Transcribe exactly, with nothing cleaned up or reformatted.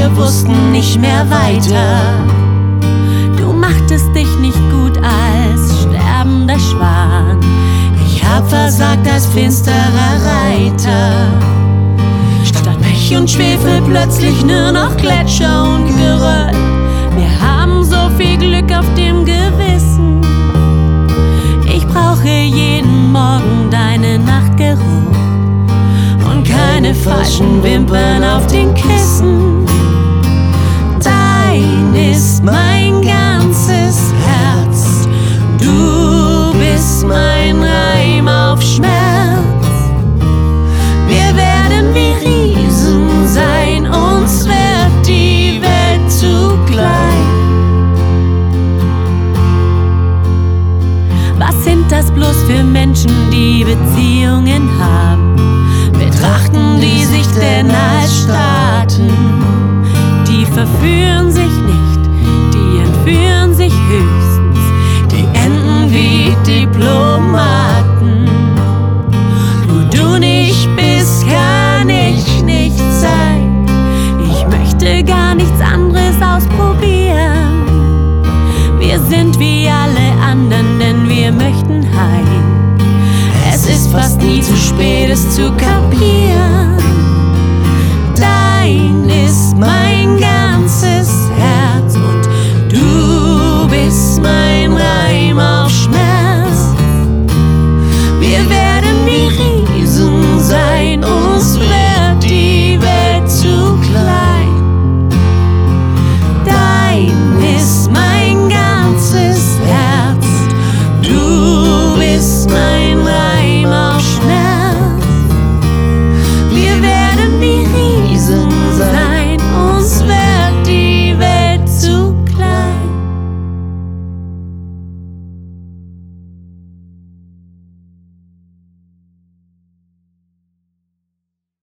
wir wussten nicht mehr weiter. Du machtest dich nicht gut als sterbender Schwan. Ich hab versagt als finsterer Reiter. Statt Pech und Schwefel plötzlich nur noch Gletscher und Geröll. Wir haben so viel Glück auf dem Gewissen. Ich brauche jeden Morgen deinen Nachtgeruch und keine falschen Wimpern auf den Kissen. Dein ist mein ganzes Herz. Du bist mein Reim auf Schmerz. Wir werden wie Riesen sein, uns wird die Welt zu klein. Was sind das bloß für Menschen, die Beziehungen haben? Betrachten die sich denn als Staaten? Die verführen sich nicht, die entführen sich höchstens, die enden wie Diplomaten. Wo du nicht bist, kann ich nicht sein. Ich möchte gar nichts anderes ausprobieren. Wir sind wie alle anderen, denn wir möchten heim. Es ist fast nie zu spät, es zu kapieren. Dein ist mein